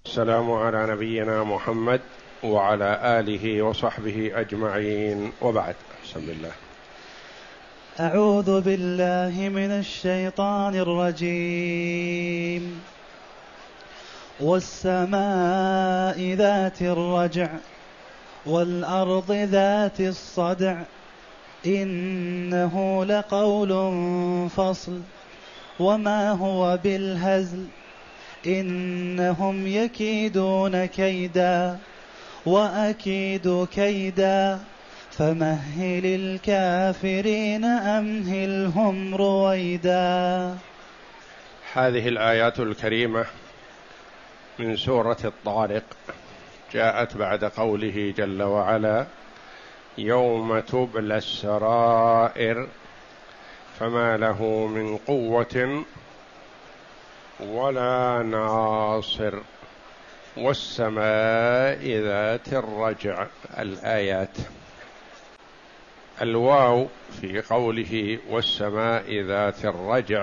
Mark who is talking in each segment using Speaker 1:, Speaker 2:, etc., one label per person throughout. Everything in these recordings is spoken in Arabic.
Speaker 1: السلام على نبينا محمد وعلى آله وصحبه أجمعين، وبعد. بسم الله.
Speaker 2: أعوذ بالله من الشيطان الرجيم. والسماء ذات الرجع والأرض ذات الصدع إنه لقول فصل وما هو بالهزل إنهم يكيدون كيدا وأكيد كيدا فمهل الكافرين أمهلهم رويدا.
Speaker 1: هذه الآيات الكريمة من سورة الطارق جاءت بعد قوله جل وعلا: يوم تبلى السرائر فما له من قوة ولا ناصر والسماء ذات الرجع. الآيات. الواو في قوله والسماء ذات الرجع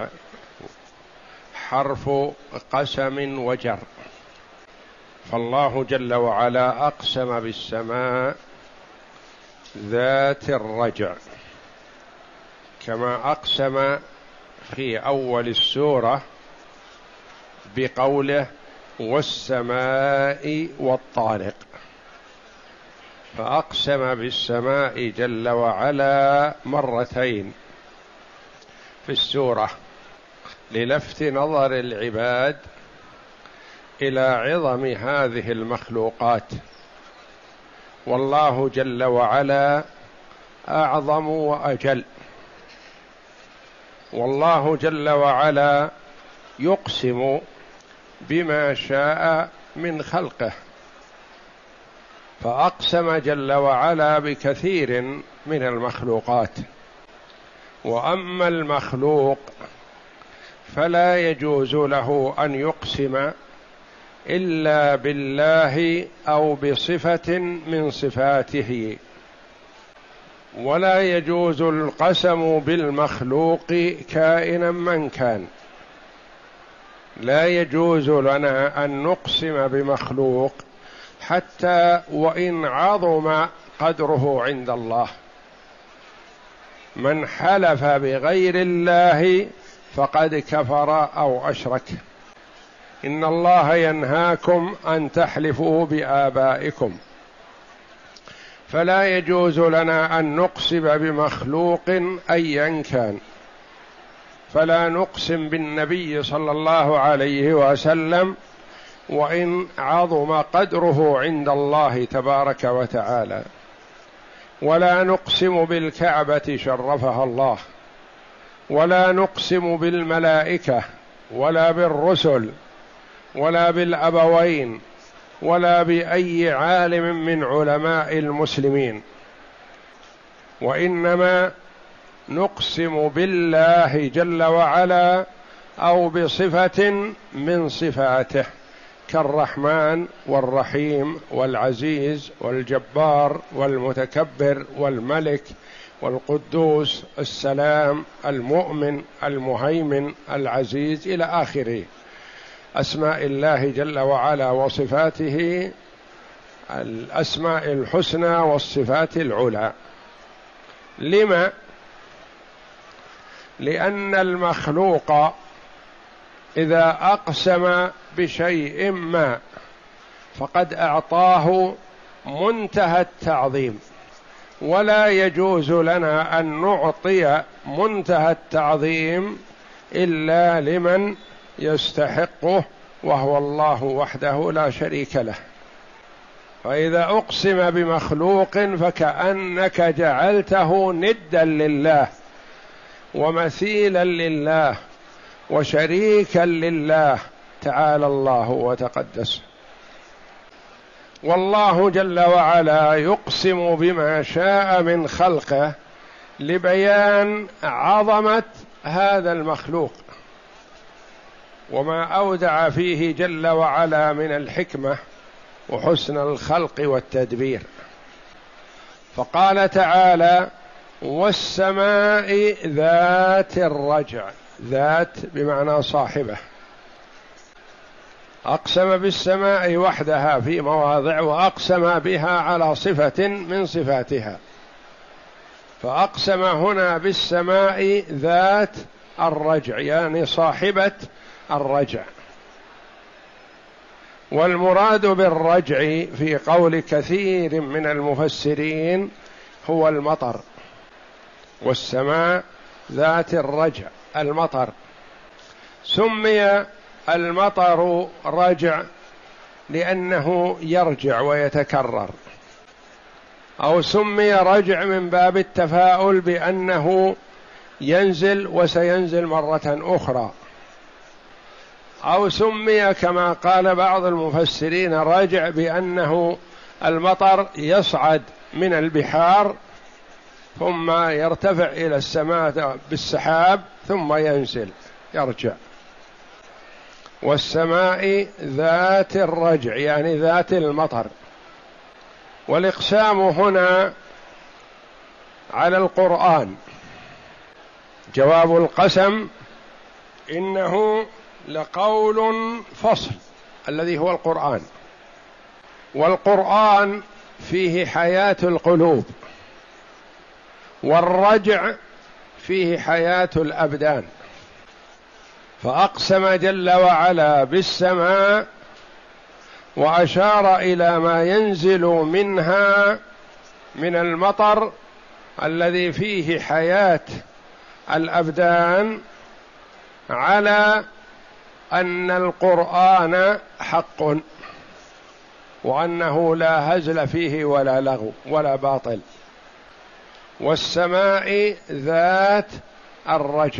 Speaker 1: حرف قسم وجر، فالله جل وعلا أقسم بالسماء ذات الرجع كما أقسم في أول السورة بقوله والسماء والطارق، فأقسم بالسماء جل وعلا مرتين في السورة للفت نظر العباد إلى عظم هذه المخلوقات، والله جل وعلا أعظم وأجل، والله جل وعلا يقسم بما شاء من خلقه، فأقسم جل وعلا بكثير من المخلوقات. وأما المخلوق فلا يجوز له أن يقسم إلا بالله أو بصفة من صفاته، ولا يجوز القسم بالمخلوق كائنا من كان. لا يجوز لنا أن نقسم بمخلوق حتى وإن عظم قدره عند الله. من حلف بغير الله فقد كفر أو أشرك. إن الله ينهاكم أن تحلفوا بآبائكم، فلا يجوز لنا أن نقسم بمخلوق أيا كان. فلا نقسم بالنبي صلى الله عليه وسلم وإن عظم قدره عند الله تبارك وتعالى، ولا نقسم بالكعبة شرفها الله، ولا نقسم بالملائكة ولا بالرسل ولا بالأبوين ولا بأي عالم من علماء المسلمين، وإنما نقسم بالله جل وعلا أو بصفة من صفاته كالرحمن والرحيم والعزيز والجبار والمتكبر والملك والقدوس السلام المؤمن المهيمن العزيز إلى آخره. أسماء الله جل وعلا وصفاته الأسماء الحسنى والصفات العلى. لما؟ لأن المخلوق إذا أقسم بشيء ما فقد أعطاه منتهى التعظيم، ولا يجوز لنا أن نعطي منتهى التعظيم إلا لمن يستحقه، وهو الله وحده لا شريك له. فإذا أقسم بمخلوق فكأنك جعلته ندا لله ومثيلا لله وشريكا لله تعالى الله وتقدس. والله جل وعلا يقسم بما شاء من خلقه لبيان عظمة هذا المخلوق وما أودع فيه جل وعلا من الحكمة وحسن الخلق والتدبير. فقال تعالى: والسماء ذات الرجع. ذات بمعنى صاحبة. أقسم بالسماء وحدها في مواضع، وأقسم بها على صفة من صفاتها، فأقسم هنا بالسماء ذات الرجع يعني صاحبة الرجع. والمراد بالرجع في قول كثير من المفسرين هو المطر، والسماء ذات الرجع المطر. سمي المطر رجع لأنه يرجع ويتكرر، أو سمي رجع من باب التفاؤل بأنه ينزل وسينزل مرة أخرى، أو سمي كما قال بعض المفسرين رجع بأنه المطر يصعد من البحار ثم يرتفع إلى السماء بالسحاب ثم ينزل يرجع. والسماء ذات الرجع يعني ذات المطر. والإقسام هنا على القرآن. جواب القسم إنه لقول فصل الذي هو القرآن، والقرآن فيه حياة القلوب، والرجع فيه حياة الأبدان. فأقسم جل وعلا بالسماء وأشار إلى ما ينزل منها من المطر الذي فيه حياة الأبدان، على أن القرآن حق، وأنه لا هزل فيه ولا لغو ولا باطل. والسماء ذات الرجع.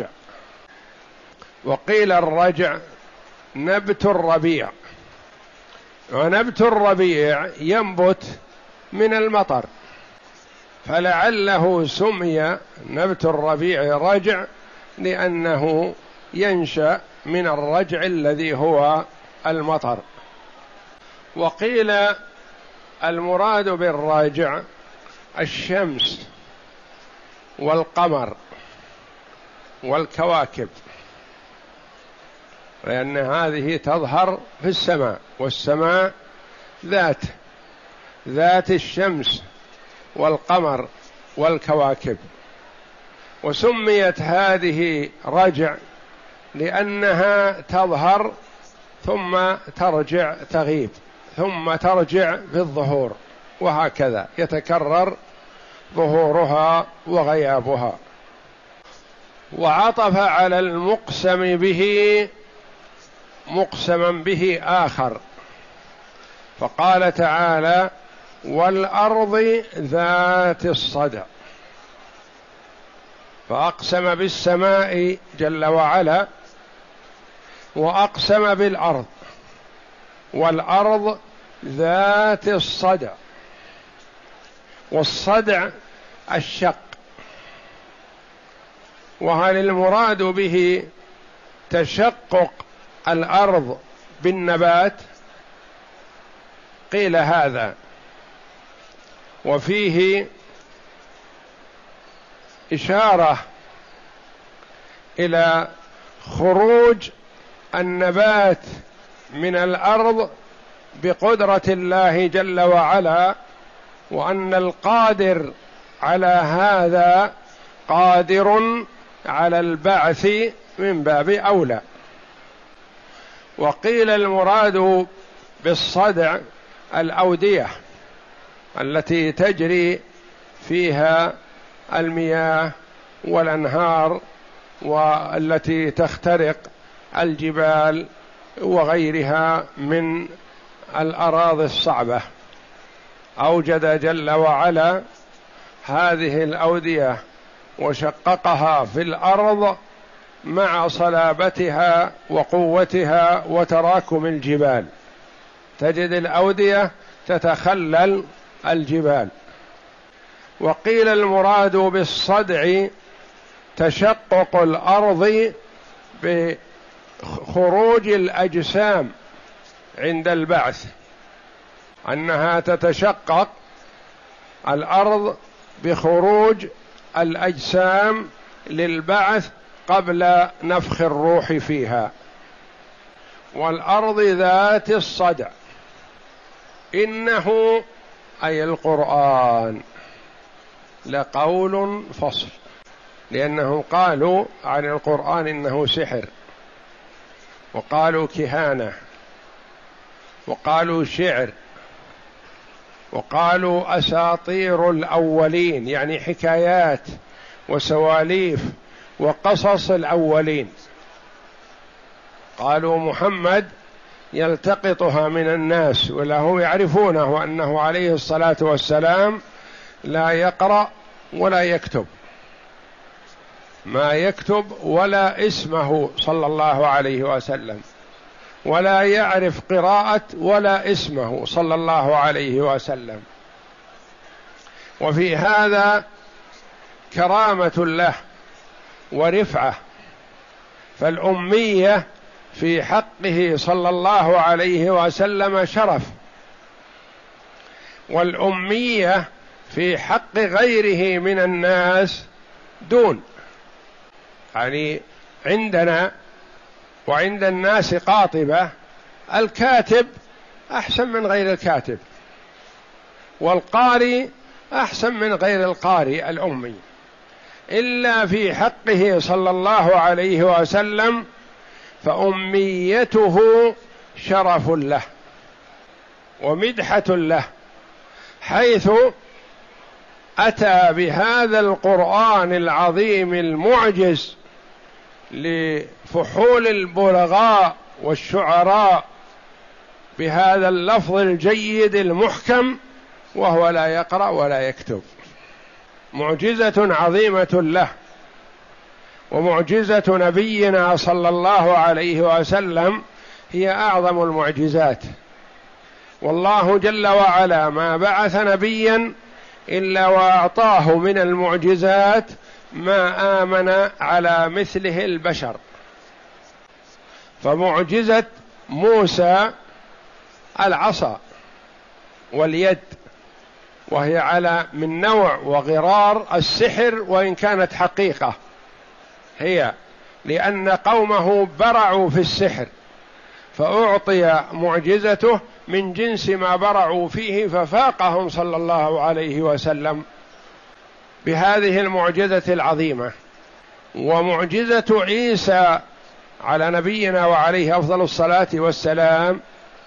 Speaker 1: وقيل الرجع نبت الربيع، ونبت الربيع ينبت من المطر، فلعله سمي نبت الربيع رجع لأنه ينشأ من الرجع الذي هو المطر. وقيل المراد بالراجع الشمس والقمر والكواكب، لأن هذه تظهر في السماء، والسماء ذات الشمس والقمر والكواكب. وسميت هذه رجع لأنها تظهر ثم ترجع تغيب ثم ترجع في الظهور، وهكذا يتكرر ظهورها وغيابها. وعطف على المقسم به مقسما به آخر، فقال تعالى: والأرض ذات الصدع. فأقسم بالسماء جل وعلا، وأقسم بالأرض، والأرض ذات الصدع. والصدع الشق. وهل المراد به تشقق الأرض بالنبات؟ قيل هذا، وفيه إشارة إلى خروج النبات من الأرض بقدرة الله جل وعلا، وأن القادر على هذا قادر على البعث من باب أولى. وقيل المراد بالصدع الأودية التي تجري فيها المياه والأنهار، والتي تخترق الجبال وغيرها من الأراضي الصعبة. أوجد جل وعلا هذه الأودية وشققها في الأرض مع صلابتها وقوتها وتراكم الجبال، تجد الأودية تتخلل الجبال. وقيل المراد بالصدع تشقق الأرض بخروج الأجسام عند البعث، أنها تتشقق الأرض بخروج الأجسام للبعث قبل نفخ الروح فيها. والأرض ذات الصدع. إنه أي القرآن لقول فصل، لأنهم قالوا عن القرآن إنه سحر، وقالوا كهانة، وقالوا شعر، وقالوا أساطير الأولين، يعني حكايات وسواليف وقصص الأولين. قالوا محمد يلتقطها من الناس، وله يعرفونه أنه عليه الصلاة والسلام لا يقرأ ولا يكتب، ما يكتب ولا اسمه صلى الله عليه وسلم، ولا يعرف قراءة ولا اسمه صلى الله عليه وسلم. وفي هذا كرامة له ورفعة، فالأمية في حقه صلى الله عليه وسلم شرف، والأمية في حق غيره من الناس دون. يعني عندنا وعند الناس قاطبة، الكاتب أحسن من غير الكاتب، والقارئ أحسن من غير القارئ الأمي، إلا في حقه صلى الله عليه وسلم فأميته شرف له ومدحة له، حيث أتى بهذا القرآن العظيم المعجز لفحول البلغاء والشعراء بهذا اللفظ الجيد المحكم، وهو لا يقرأ ولا يكتب. معجزة عظيمة له، ومعجزة نبينا صلى الله عليه وسلم هي أعظم المعجزات. والله جل وعلا ما بعث نبيا إلا وأعطاه من المعجزات ما آمن على مثله البشر. فمعجزة موسى العصا واليد، وهي على من نوع وغرار السحر، وإن كانت حقيقة هي، لأن قومه برعوا في السحر فأعطي معجزته من جنس ما برعوا فيه، ففاقهم صلى الله عليه وسلم بهذه المعجزة العظيمة. ومعجزة عيسى على نبينا وعليه أفضل الصلاة والسلام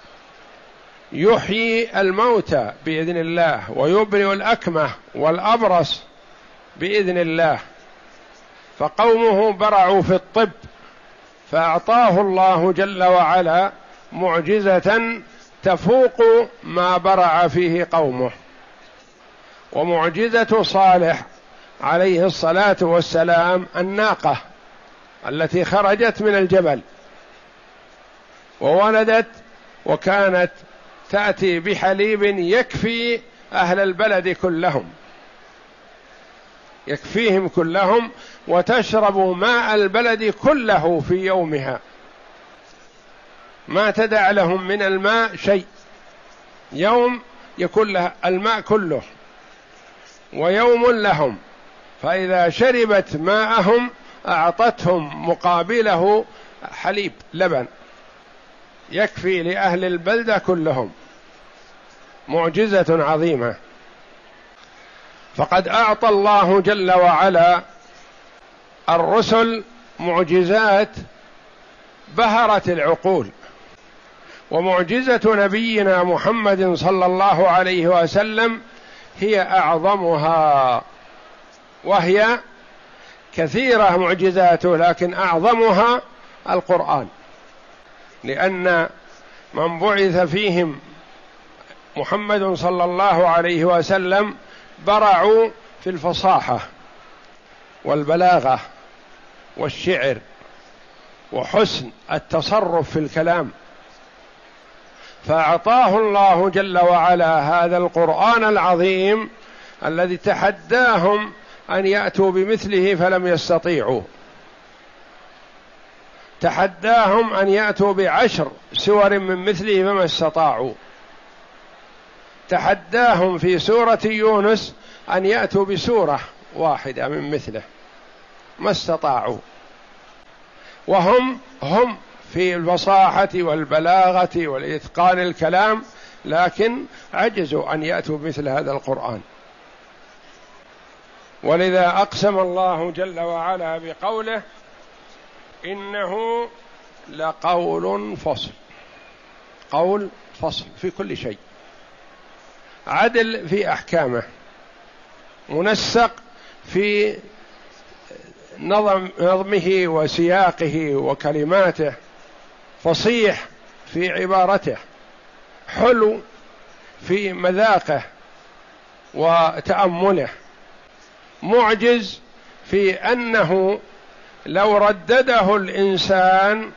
Speaker 1: يحيي الموتى بإذن الله، ويبرئ الأكمه والأبرص بإذن الله، فقومه برعوا في الطب، فأعطاه الله جل وعلا معجزة تفوق ما برع فيه قومه. ومعجزة صالح عليه الصلاة والسلام الناقة التي خرجت من الجبل وولدت، وكانت تأتي بحليب يكفي أهل البلد كلهم، يكفيهم كلهم، وتشرب ماء البلد كله في يومها، ما تدع لهم من الماء شيء، يوم يكون لها الماء كله ويوم لهم، فإذا شربت ماءهم أعطتهم مقابله حليب لبن يكفي لأهل البلدة كلهم. معجزة عظيمة. فقد أعطى الله جل وعلا الرسل معجزات بهرت العقول، ومعجزة نبينا محمد صلى الله عليه وسلم هي أعظمها، وهي كثيرة معجزاته، لكن أعظمها القرآن، لأن من بعث فيهم محمد صلى الله عليه وسلم برعوا في الفصاحة والبلاغة والشعر وحسن التصرف في الكلام، فأعطاه الله جل وعلا هذا القرآن العظيم الذي تحداهم أن يأتوا بمثله فلم يستطيعوا، تحداهم أن يأتوا بعشر سور من مثله فما استطاعوا، تحداهم في سورة يونس أن يأتوا بسورة واحدة من مثله ما استطاعوا، وهم في الفصاحة والبلاغة والإتقان الكلام، لكن عجزوا أن يأتوا مثل هذا القرآن. ولذا أقسم الله جل وعلا بقوله: إنه لقول فصل. قول فصل في كل شيء، عدل في أحكامه، منسق في نظمه وسياقه وكلماته، فصيح في عبارته، حلو في مذاقه وتأمله، معجز في أنه لو ردده الإنسان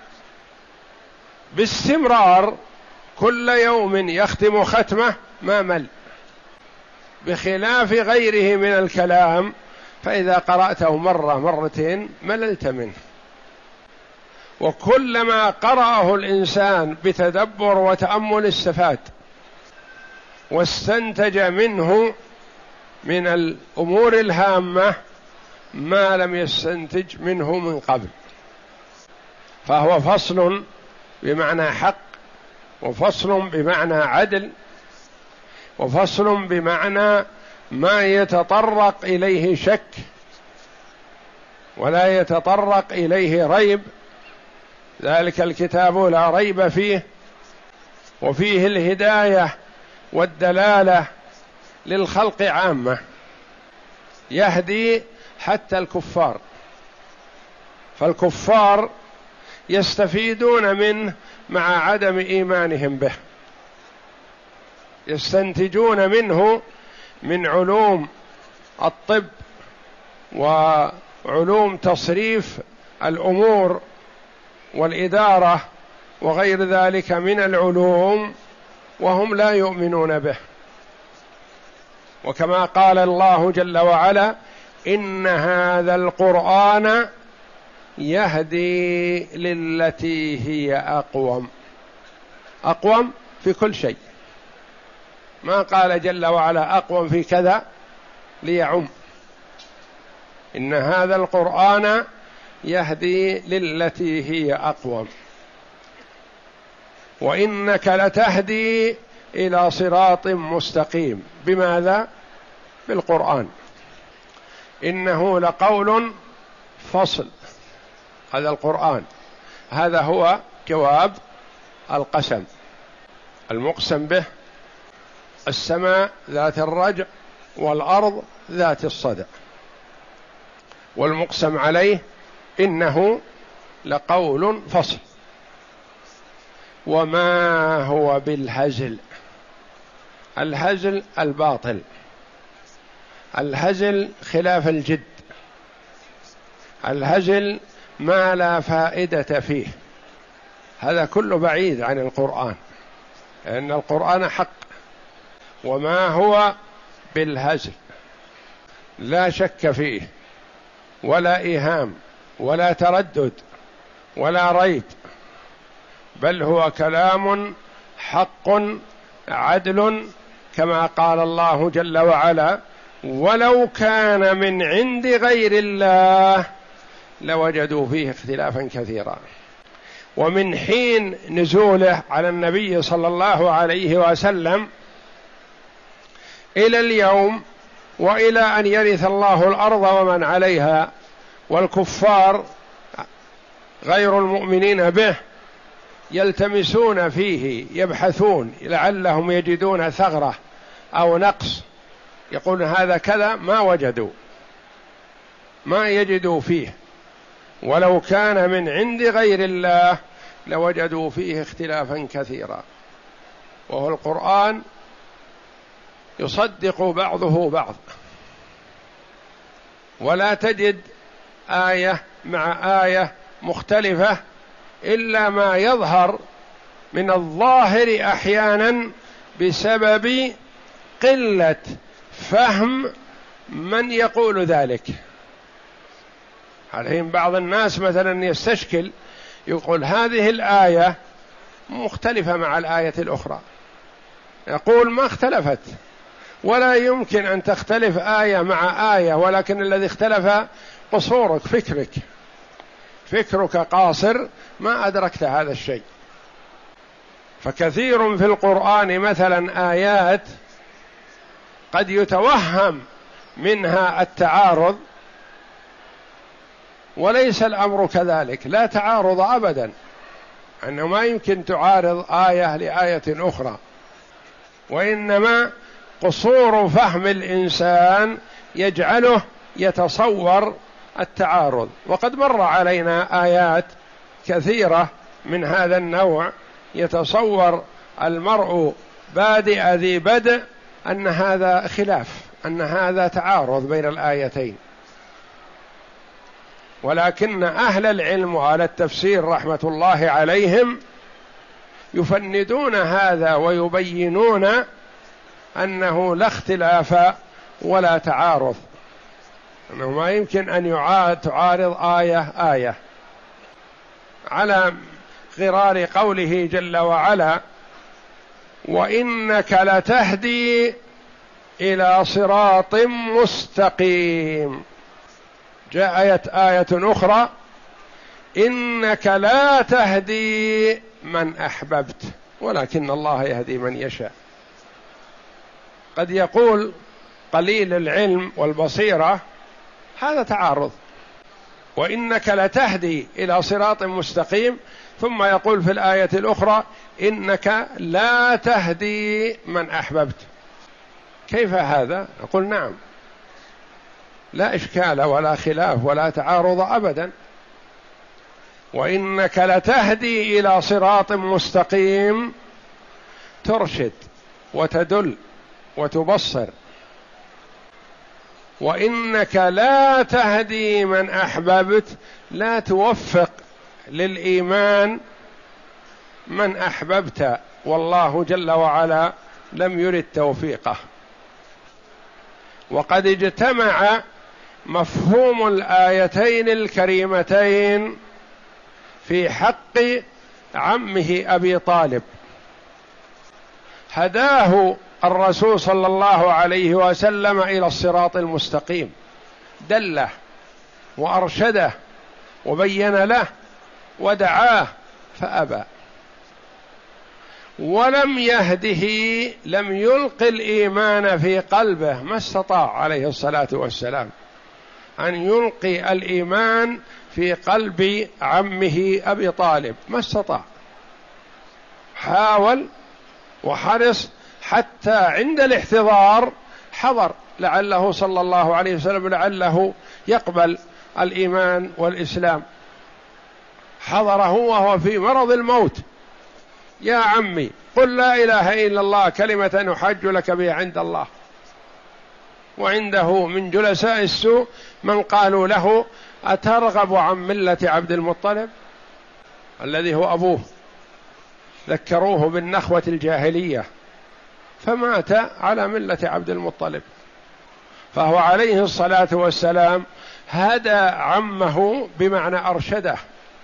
Speaker 1: باستمرار كل يوم يختم ختمه ما مل، بخلاف غيره من الكلام فإذا قرأته مرة مرتين مللت منه. وكلما قرأه الإنسان بتدبر وتأمل استفاد واستنتج منه من الأمور الهامة ما لم يستنتج منه من قبل. فهو فصل بمعنى حق، وفصل بمعنى عدل، وفصل بمعنى ما يتطرق إليه شك ولا يتطرق إليه ريب. ذلك الكتاب لا ريب فيه، وفيه الهداية والدلالة للخلق عامة، يهدي حتى الكفار، فالكفار يستفيدون منه مع عدم إيمانهم به، يستنتجون منه من علوم الطب وعلوم تصريف الأمور والإدارة وغير ذلك من العلوم وهم لا يؤمنون به. وكما قال الله جل وعلا: إن هذا القرآن يهدي للتي هي أقوم. أقوم في كل شيء، ما قال جل وعلا أقوم في كذا ليعم. إن هذا القرآن يهدي للتي هي أقوم وإنك لتهدي إلى صراط مستقيم. بماذا؟ بالقرآن. إنه لقول فصل، هذا القرآن، هذا هو جواب القسم. المقسم به السماء ذات الرجع والأرض ذات الصدع، والمقسم عليه إنه لقول فصل. وما هو بالهزل. الهزل الباطل، الهزل خلاف الجد، الهزل ما لا فائدة فيه، هذا كله بعيد عن القرآن، لأن القرآن حق. وما هو بالهزل لا شك فيه ولا إيهام ولا تردد ولا ريب، بل هو كلام حق عدل، كما قال الله جل وعلا: ولو كان من عند غير الله لوجدوا فيه اختلافا كثيرا. ومن حين نزوله على النبي صلى الله عليه وسلم إلى اليوم وإلى أن يرث الله الأرض ومن عليها، والكفار غير المؤمنين به يلتمسون فيه، يبحثون لعلهم يجدون ثغرة أو نقص، يقول هذا كذا، ما وجدوا، ما يجدوا فيه. ولو كان من عند غير الله لوجدوا فيه اختلافا كثيرا. وهو القرآن يصدق بعضه بعض، ولا تجد آية مع آية مختلفة إلا ما يظهر من الظاهر أحيانا بسبب قلة فهم من يقول ذلك. الحين بعض الناس مثلا يستشكل، يقول هذه الآية مختلفة مع الآية الأخرى، يقول ما اختلفت، ولا يمكن أن تختلف آية مع آية، ولكن الذي اختلف قصورك، فكرك. فكرك قاصر ما أدركت هذا الشيء. فكثير في القرآن مثلا آيات قد يتوهم منها التعارض، وليس الأمر كذلك، لا تعارض أبدا، أنه ما يمكن تعارض آية لآية أخرى، وإنما قصور فهم الإنسان يجعله يتصور التعارض. وقد مر علينا آيات كثيرة من هذا النوع يتصور المرء بادئ ذي بدء أن هذا خلاف، أن هذا تعارض بين الآيتين. ولكن أهل العلم وعلى التفسير رحمة الله عليهم يفندون هذا ويبينون أنه لا اختلاف ولا تعارض، أنه ما يمكن أن تعارض آية على غرار قوله جل وعلا: وإنك لتهدي إلى صراط مستقيم. جاءت آية أخرى: إنك لا تهدي من أحببت ولكن الله يهدي من يشاء. قد يقول قليل العلم والبصيرة هذا تعارض، وإنك لتهدي إلى صراط مستقيم، ثم يقول في الآية الأخرى: إنك لا تهدي من أحببت. كيف هذا؟ نقول نعم، لا إشكال ولا خلاف ولا تعارض أبدا. وإنك لتهدي إلى صراط مستقيم ترشد وتدل وتبصر، وإنك لا تهدي من أحببت لا توفق للإيمان من أحببت، والله جل وعلا لم يرد توفيقه. وقد اجتمع مفهوم الآيتين الكريمتين في حق عمه أبي طالب. هداه الرسول صلى الله عليه وسلم إلى الصراط المستقيم، دله وأرشده وبين له ودعاه فأبى، ولم يهده، لم يلق الإيمان في قلبه، ما استطاع عليه الصلاة والسلام أن يلقي الإيمان في قلب عمه أبي طالب، ما استطاع. حاول وحرص حتى عند الاحتضار حضر لعله صلى الله عليه وسلم لعله يقبل الإيمان والإسلام، حضره وهو في مرض الموت: يا عمي قل لا إله إلا الله كلمة أحج لك بها عند الله. وعنده من جلساء السوء من قالوا له: أترغب عن ملة عبد المطلب الذي هو أبوه؟ ذكروه بالنخوة الجاهلية فمات على ملة عبد المطلب. فهو عليه الصلاة والسلام هدى عمه بمعنى أرشده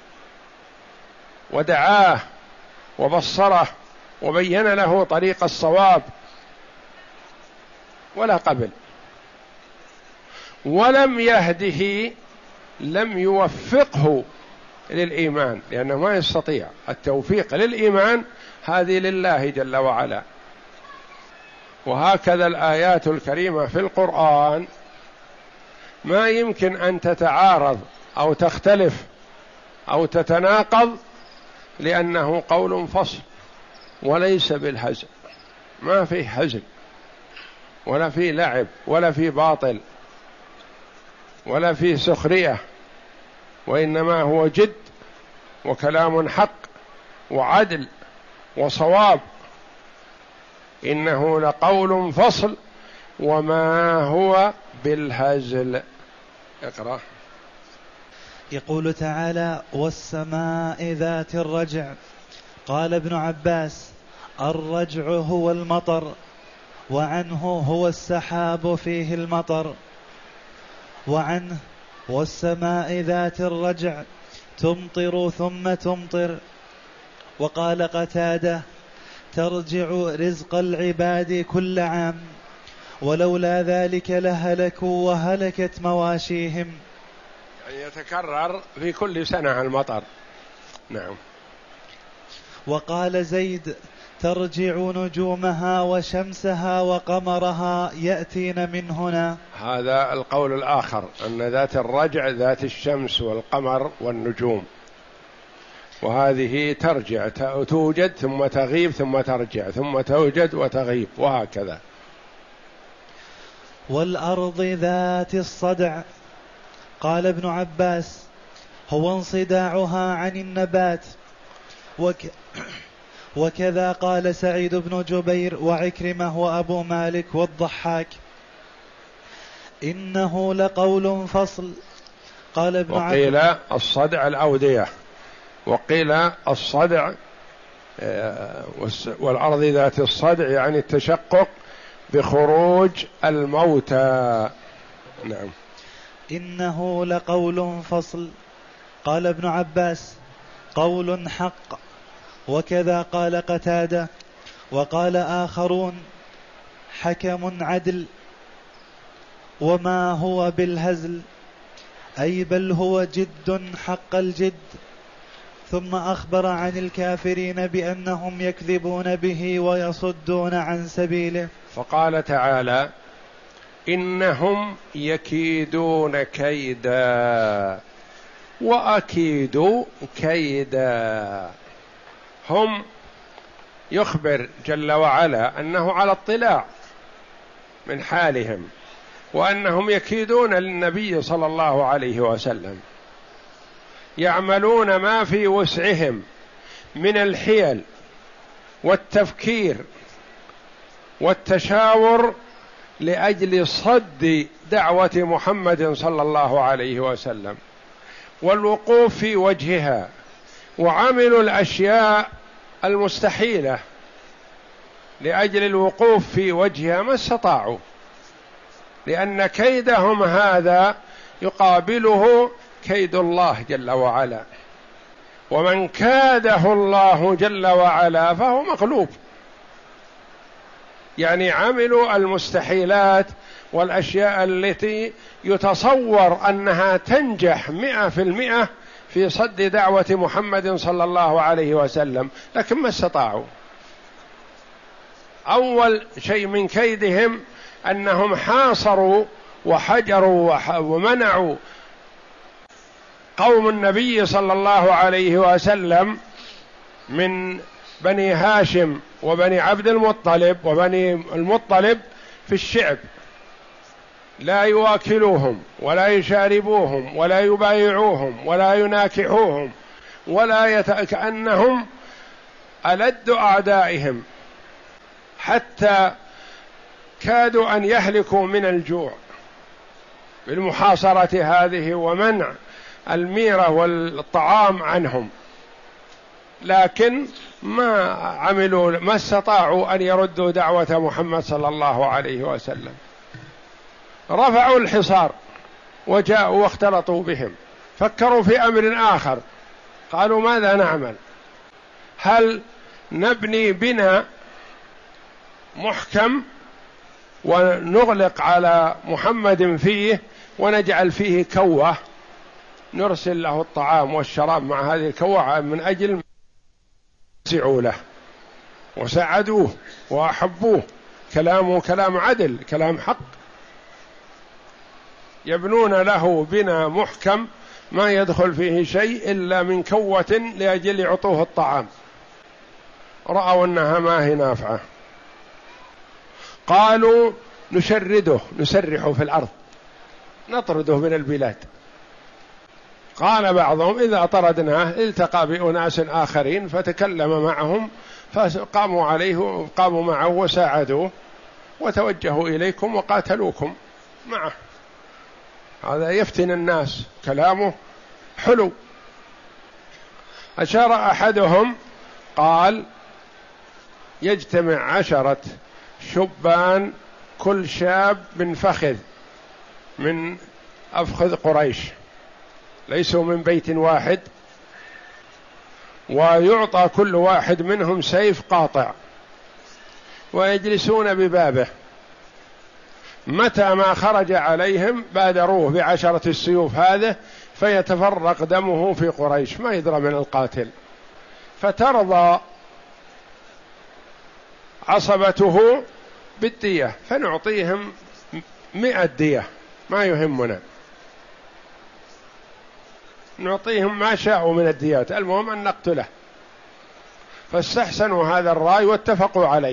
Speaker 1: ودعاه وبصره وبين له طريق الصواب، ولا قبل. ولم يهده، لم يوفقه للإيمان، لأنه ما يستطيع. التوفيق للإيمان هذه لله جل وعلا. وهكذا الآيات الكريمة في القرآن ما يمكن أن تتعارض أو تختلف أو تتناقض، لأنه قول فصل وليس بالهزل، ما فيه هزل ولا فيه لعب ولا فيه باطل ولا فيه سخرية، وإنما هو جد وكلام حق وعدل وصواب. إنه لقول فصل وما هو بالهزل. اقرأ.
Speaker 2: يقول تعالى: والسماء ذات الرجع. قال ابن عباس: الرجع هو المطر، وعنه هو السحاب فيه المطر، وعنه والسماء ذات الرجع تمطر ثم تمطر. وقال قتادة: ترجع رزق العباد كل عام، ولولا ذلك لهلكوا وهلكت مواشيهم.
Speaker 1: يعني يتكرر في كل سنة المطر. نعم.
Speaker 2: وقال زيد: ترجع نجومها وشمسها وقمرها يأتين من هنا.
Speaker 1: هذا القول الآخر، أن ذات الرجع ذات الشمس والقمر والنجوم، وهذه ترجع توجد ثم تغيب ثم ترجع ثم توجد وتغيب وهكذا.
Speaker 2: والأرض ذات الصدع. قال ابن عباس: هو انصداعها عن النبات. وكذا قال سعيد بن جبير وعكرمة وأبو مالك والضحاك. إنه لقول فصل. قال ابن
Speaker 1: وقيل الصدع الأودية، وقيل الصدع والأرض ذات الصدع يعني التشقق بخروج الموتى. نعم.
Speaker 2: إنه لقول فصل. قال ابن عباس: قول حق. وكذا قال قتادة. وقال آخرون: حكم عدل. وما هو بالهزل، أي بل هو جد حق الجد. ثم أخبر عن الكافرين بأنهم يكذبون به ويصدون عن سبيله.
Speaker 1: فقال تعالى: إنهم يكيدون كيدا وأكيد كيدا. هم يخبر جل وعلا أنه على اطلاع من حالهم، وأنهم يكيدون للنبي صلى الله عليه وسلم، يعملون ما في وسعهم من الحيل والتفكير والتشاور لأجل صد دعوة محمد صلى الله عليه وسلم والوقوف في وجهها، وعملوا الأشياء المستحيلة لأجل الوقوف في وجهها ما استطاعوا، لأن كيدهم هذا يقابله كيد الله جل وعلا، ومن كاده الله جل وعلا فهو مغلوب. يعني عملوا المستحيلات والأشياء التي يتصور أنها تنجح 100% في صد دعوة محمد صلى الله عليه وسلم، لكن ما استطاعوا. أول شيء من كيدهم أنهم حاصروا وحجروا ومنعوا قوم النبي صلى الله عليه وسلم من بني هاشم وبني عبد المطلب وبني المطلب في الشعب، لا يواكلوهم ولا يشاربوهم ولا يبايعوهم ولا يناكحوهم كأنهم ألد أعدائهم، حتى كادوا أن يهلكوا من الجوع بالمحاصرة هذه ومنع الميرة والطعام عنهم، لكن ما استطاعوا أن يردوا دعوة محمد صلى الله عليه وسلم. رفعوا الحصار وجاءوا واختلطوا بهم، فكروا في أمر آخر، قالوا: ماذا نعمل؟ هل نبني بنا محكم ونغلق على محمد فيه ونجعل فيه كوة نرسل له الطعام والشراب مع هذه الكوة من أجل سعوا له وساعدوه وأحبوه، كلامه كلام عدل كلام حق، يبنون له بنا محكم ما يدخل فيه شيء إلا من كوة لأجل يعطوه الطعام. رأوا أنها ما هي نافعة، قالوا: نشرده نسرحه في الأرض نطرده من البلاد. قال بعضهم: إذا طردناه التقى بأناس آخرين فتكلم معهم فقاموا عليه قاموا معه وساعدوه وتوجهوا إليكم وقاتلوكم معه. هذا يفتن الناس، كلامه حلو. أشار أحدهم قال: يجتمع 10 شبان كل شاب من فخذ من أفخذ قريش، ليسوا من بيت واحد، ويعطى كل واحد منهم سيف قاطع، ويجلسون ببابه، متى ما خرج عليهم بادروه ب10 السيوف هذه فيتفرق دمه في قريش، ما يدرى من القاتل، فترضى عصبته بالدية فنعطيهم 100 دية ما يهمنا، نعطيهم ما شاءوا من الديات، المهم أن نقتله. فاستحسنوا هذا الرأي واتفقوا عليه.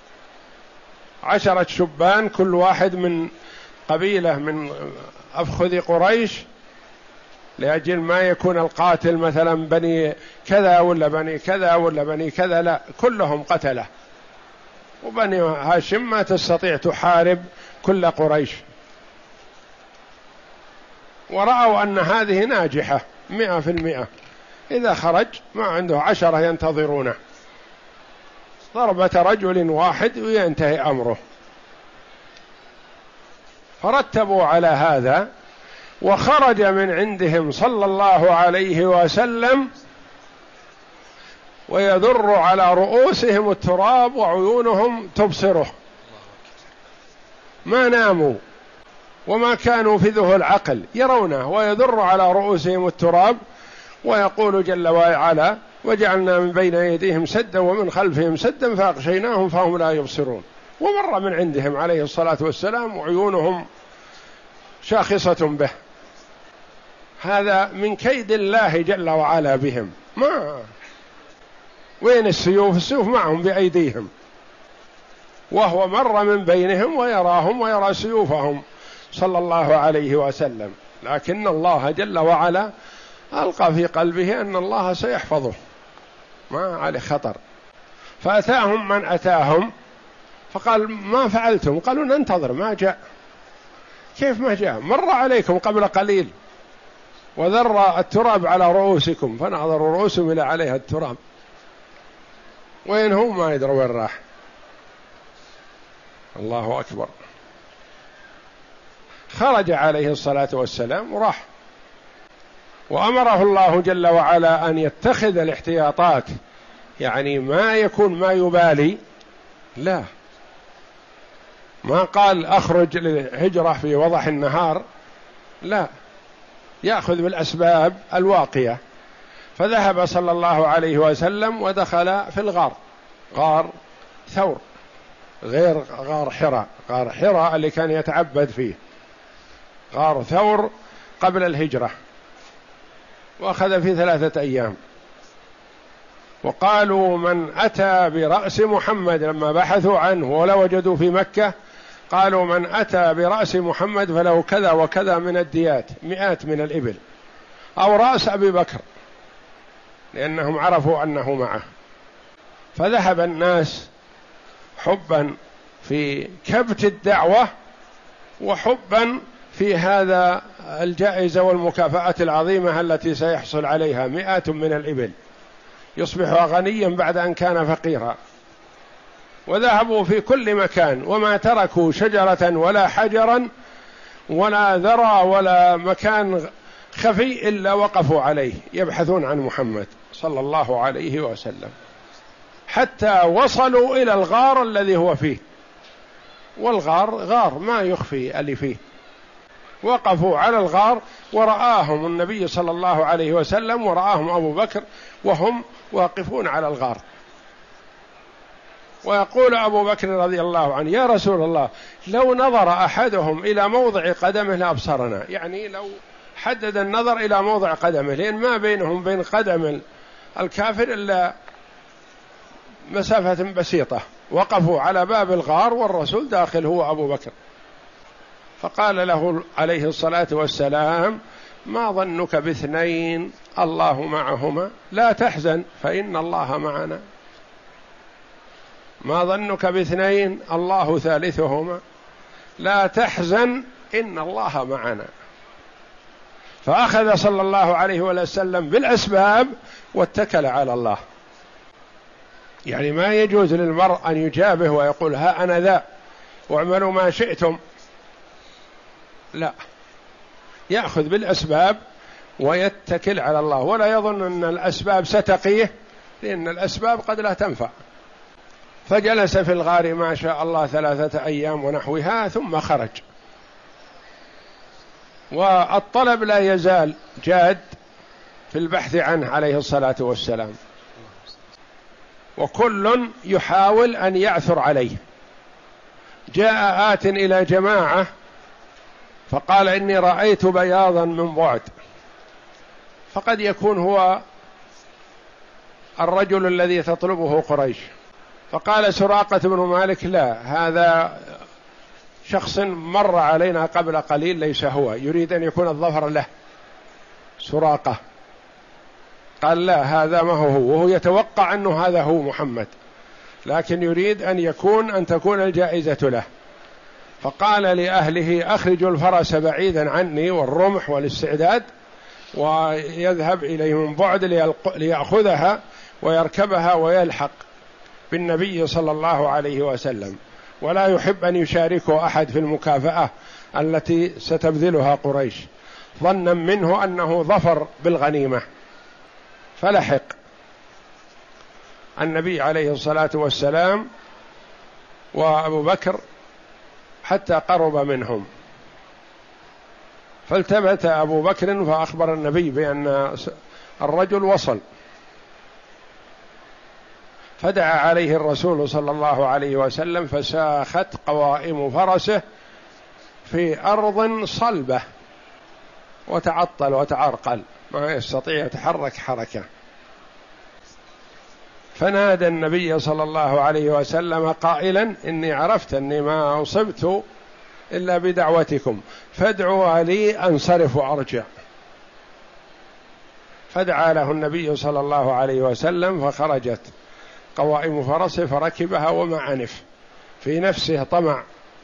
Speaker 1: 10 شبان كل واحد من قبيلة من أفخذ قريش، لأجل ما يكون القاتل مثلا بني كذا ولا بني كذا ولا بني كذا، لا، كلهم قتله، وبني هاشم ما تستطيع تحارب كل قريش. ورأوا أن هذه ناجحة 100%، إذا خرج ما عنده 10 ينتظرونه، ضربة رجل واحد وينتهي أمره. فرتبوا على هذا، وخرج من عندهم صلى الله عليه وسلم ويذر على رؤوسهم التراب وعيونهم تبصره، ما ناموا وما كانوا في ذهول العقل، يرونه ويذر على رؤوسهم التراب، ويقول جل وعلا: وجعلنا من بين أيديهم سدا ومن خلفهم سدا فأغشيناهم فهم لا يبصرون. ومر من عندهم عليه الصلاة والسلام وعيونهم شاخصة به. هذا من كيد الله جل وعلا بهم. ما وين السيوف؟ السيوف معهم بأيديهم، وهو مر من بينهم ويراهم ويرى سيوفهم صلى الله عليه وسلم، لكن الله جل وعلا ألقى في قلبه أن الله سيحفظه، ما عليه خطر. فأتاهم من أتاهم فقال: ما فعلتم؟ قالوا: ننتظر، ما جاء. كيف ما جاء؟ مر عليكم قبل قليل وذر التراب على رؤوسكم، فنظروا رؤوسهم إلى عليها التراب، وين هو؟ ما يدري وين راح. الله أكبر. خرج عليه الصلاة والسلام وراح، وأمره الله جل وعلا أن يتخذ الاحتياطات، يعني ما يكون ما يبالي، لا، ما قال أخرج للهجرة في وضح النهار، لا، يأخذ بالأسباب الواقية. فذهب صلى الله عليه وسلم ودخل في الغار، غار ثور، غير غار حراء. غار حراء اللي كان يتعبد فيه، غار ثور قبل الهجرة، وأخذ في 3 أيام. وقالوا: من أتى برأس محمد، لما بحثوا عنه ولا وجدوا في مكة، قالوا: من أتى برأس محمد فله كذا وكذا من الديات، 100 من الإبل، أو رأس أبي بكر، لأنهم عرفوا أنه معه. فذهب الناس حبا في كبت الدعوة وحبا في هذا الجائزة والمكافأة العظيمة التي سيحصل عليها، 100 من الإبل، يصبح غنيا بعد أن كان فقيرا. وذهبوا في كل مكان، وما تركوا شجرة ولا حجرا ولا ذرى ولا مكان خفي إلا وقفوا عليه يبحثون عن محمد صلى الله عليه وسلم، حتى وصلوا إلى الغار الذي هو فيه. والغار غار ما يخفي اللي فيه. وقفوا على الغار ورآهم النبي صلى الله عليه وسلم ورآهم أبو بكر وهم واقفون على الغار. ويقول أبو بكر رضي الله عنه: يا رسول الله، لو نظر أحدهم إلى موضع قدمه لأبصرنا. يعني لو حدد النظر إلى موضع قدمه، لأن ما بينهم بين قدم الكافر إلا مسافة بسيطة. وقفوا على باب الغار والرسول داخل هو أبو بكر. فقال له عليه الصلاة والسلام: ما ظنك باثنين الله معهما؟ لا تحزن فإن الله معنا. ما ظنك باثنين الله ثالثهما؟ لا تحزن إن الله معنا. فأخذ صلى الله عليه وسلم بالأسباب واتكل على الله. يعني ما يجوز للمرء أن يجابه ويقول: ها أنا ذا واعملوا ما شئتم، لا، يأخذ بالأسباب ويتكل على الله، ولا يظن أن الأسباب ستقيه، لأن الأسباب قد لا تنفع. فجلس في الغار ما شاء الله 3 أيام ونحوها ثم خرج. والطلب لا يزال جاد في البحث عنه عليه الصلاة والسلام، وكل يحاول أن يعثر عليه. جاء آت إلى جماعة فقال إني رأيت بياضا من بعد، فقد يكون هو الرجل الذي تطلبه قريش. فقال سراقة بن مالك لا، هذا شخص مر علينا قبل قليل ليس هو، يريد أن يكون الظفر له سراقة. قال لا، هذا ما هو، وهو يتوقع أنه هذا هو محمد، لكن يريد أن تكون الجائزة له. فقال لأهله أخرجوا الفرس بعيدا عني والرمح والاستعداد، ويذهب إليه من بعد ليأخذها ويركبها ويلحق بالنبي صلى الله عليه وسلم، ولا يحب أن يشاركه أحد في المكافأة التي ستبذلها قريش، ظنا منه أنه ظفر بالغنيمة. فلحق النبي عليه الصلاة والسلام وأبو بكر حتى قرب منهم، فالتفت أبو بكر فأخبر النبي بأن الرجل وصل، فدعا عليه الرسول صلى الله عليه وسلم، فساخت قوائم فرسه في أرض صلبة وتعطل وتعرقل، ما يستطيع يتحرك حركة. فنادى النبي صلى الله عليه وسلم قائلا إني عرفت أني ما أصبت إلا بدعوتكم، فادعوا لي أنصرف وأرجع. فدعا له النبي صلى الله عليه وسلم، فخرجت قوائم فرسه فركبها وما عنف، في نفسه طمع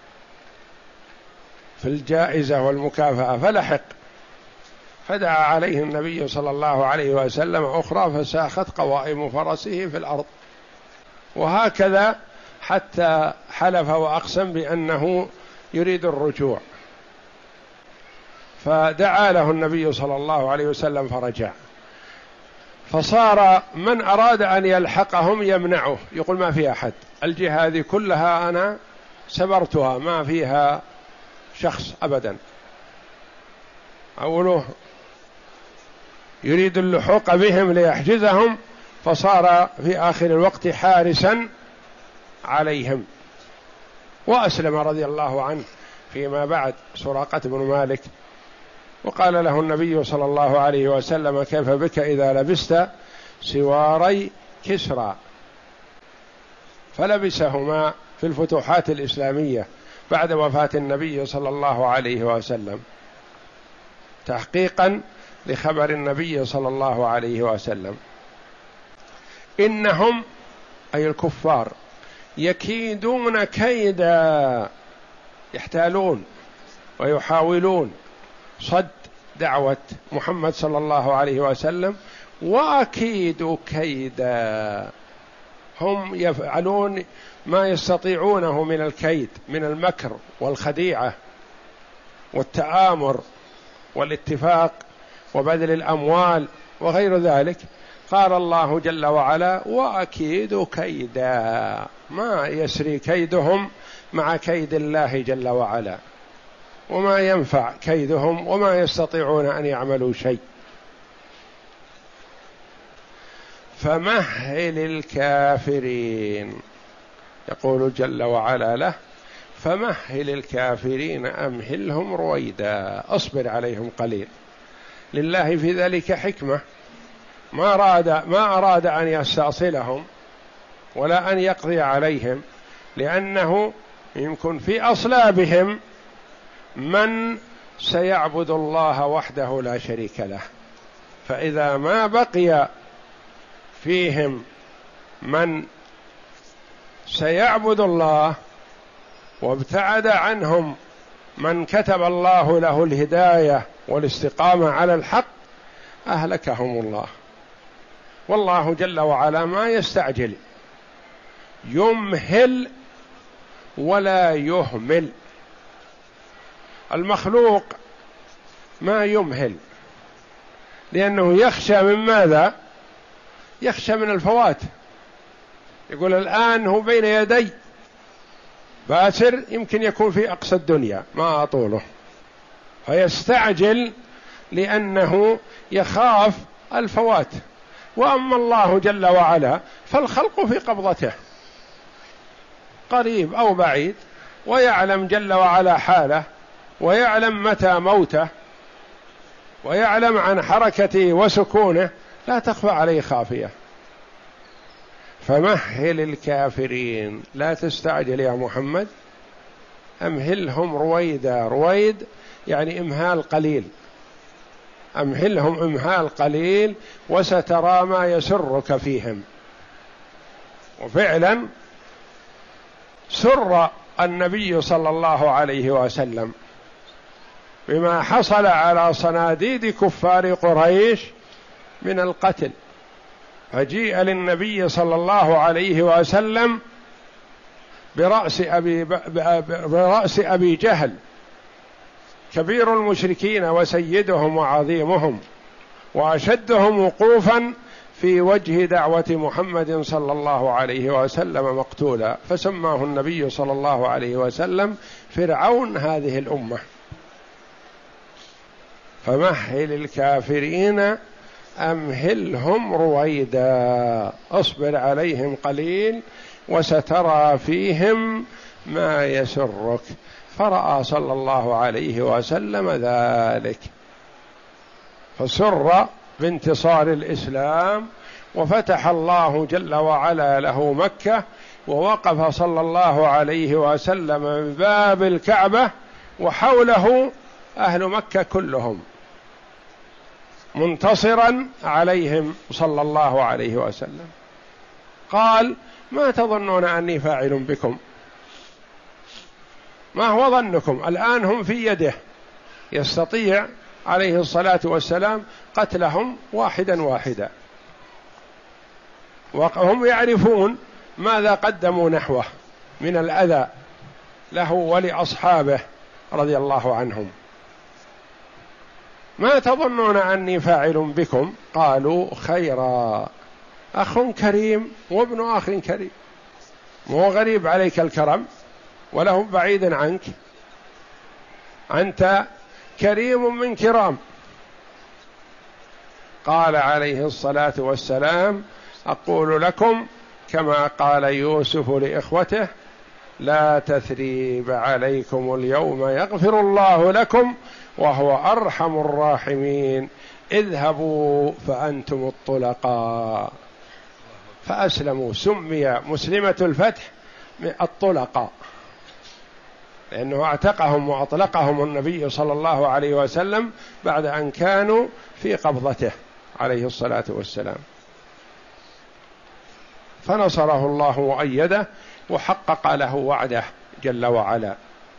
Speaker 1: في الجائزة والمكافأة فلحق. فدعا عليه النبي صلى الله عليه وسلم أخرى فساخت قوائم فرسه في الأرض، وهكذا حتى حلف وأقسم بأنه يريد الرجوع. فدعا له النبي صلى الله عليه وسلم فرجع، فصار من أراد أن يلحقهم يمنعه، يقول ما في أحد، الجهة هذه كلها أنا سبرتها ما فيها شخص أبدا. أوله يريد اللحوق بهم ليحجزهم، فصار في آخر الوقت حارسا عليهم. وأسلم رضي الله عنه فيما بعد سراقة بن مالك، وقال له النبي صلى الله عليه وسلم كيف بك إذا لبست سواري كسرى، فلبسهما في الفتوحات الإسلامية بعد وفاة النبي صلى الله عليه وسلم، تحقيقا لخبر النبي صلى الله عليه وسلم. إنهم أي الكفار يكيدون كيدا، يحتالون ويحاولون صد دعوة محمد صلى الله عليه وسلم، وأكيد كيدا، هم يفعلون ما يستطيعونه من الكيد، من المكر والخديعة والتآمر والاتفاق وبذل الأموال وغير ذلك. قال الله جل وعلا وأكيد كيدا، ما يسري كيدهم مع كيد الله جل وعلا، وما ينفع كيدهم وما يستطيعون أن يعملوا شيء. فمهل الكافرين، يقول جل وعلا له فمهل الكافرين أمهلهم رويدا، أصبر عليهم قليل. لله في ذلك حكمة، ما أراد أن يستأصلهم ولا أن يقضي عليهم، لأنه يمكن في أصلابهم من سيعبد الله وحده لا شريك له، فإذا ما بقي فيهم من سيعبد الله وابتعد عنهم من كتب الله له الهداية والاستقامة على الحق، أهلكهم الله. والله جل وعلا ما يستعجل، يمهل ولا يهمل. المخلوق ما يمهل، لأنه يخشى من ماذا؟ يخشى من الفوات، يقول الآن هو بين يدي، باسر يمكن يكون في أقصى الدنيا ما أطوله، فيستعجل لأنه يخاف الفوات. وأما الله جل وعلا فالخلق في قبضته قريب أو بعيد، ويعلم جل وعلا حاله، ويعلم متى موته، ويعلم عن حركته وسكونه، لا تخفى عليه خافية. فمهل الكافرين، لا تستعجل يا محمد، أمهلهم رويدا. رويد يعني إمهال قليل، أمهلهم إمهال قليل وسترى ما يسرك فيهم. وفعلا سر النبي صلى الله عليه وسلم بما حصل على صناديد كفار قريش من القتل، فجيء للنبي صلى الله عليه وسلم برأس أبي جهل كبير المشركين وسيدهم وعظيمهم وأشدهم وقوفا في وجه دعوة محمد صلى الله عليه وسلم مقتولا، فسماه النبي صلى الله عليه وسلم فرعون هذه الأمة. فمهل الكافرين أمهلهم رويدا، أصبر عليهم قليل وسترى فيهم ما يسرك. فرأى صلى الله عليه وسلم ذلك، فسر بانتصار الإسلام، وفتح الله جل وعلا له مكة، ووقف صلى الله عليه وسلم بباب الكعبة وحوله أهل مكة كلهم منتصرا عليهم صلى الله عليه وسلم. قال: ما تظنون أني فاعل بكم؟ ما هو ظنكم؟ الآن هم في يده، يستطيع عليه الصلاة والسلام قتلهم واحدا واحدا، وهم يعرفون ماذا قدموا نحوه من الأذى له ولأصحابه رضي الله عنهم. ما تظنون أني فاعل بكم؟ قالوا: خيرا، أخ كريم وابن أخ كريم، مو غريب عليك الكرم وله بعيد عنك، أنت كريم من كرام. قال عليه الصلاة والسلام: أقول لكم كما قال يوسف لإخوته: لا تثريب عليكم اليوم يغفر الله لكم وهو أرحم الراحمين، اذهبوا فأنتم الطلقاء. فأسلموا، سمي مسلمة الفتح الطلقاء، لأنه اعتقهم وأطلقهم النبي صلى الله عليه وسلم بعد أن كانوا في قبضته عليه الصلاة والسلام. فنصره الله وأيده وحقق له وعده جل وعلا.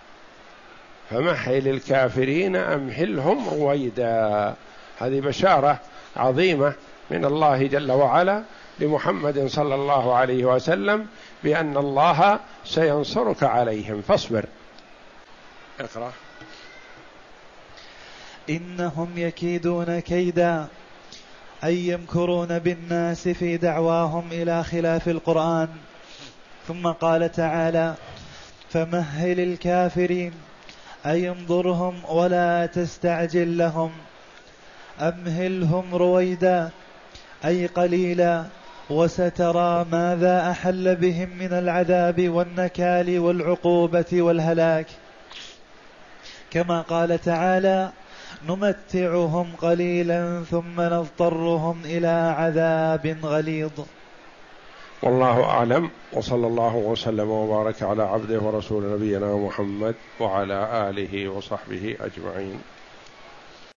Speaker 1: فمهل الكافرين أمهلهم رويدا. هذه بشارة عظيمة من الله جل وعلا لمحمد صلى الله عليه وسلم بأن الله سينصرك عليهم، فاصبر. اقرأ.
Speaker 2: إنهم يكيدون كيدا، أي يمكرون بالناس في دعواهم إلى خلاف القرآن. ثم قال تعالى: فمهل الكافرين، أي انظرهم ولا تستعجل لهم، أمهلهم رويدا، أي قليلا، وسترى ماذا أحل بهم من العذاب والنكال والعقوبة والهلاك. كما قال تعالى: نمتعهم قليلا ثم نضطرهم إلى عذاب غليظ.
Speaker 1: والله أعلم، وصلى الله وسلم وبارك على عبده ورسول نبينا محمد وعلى آله وصحبه أجمعين.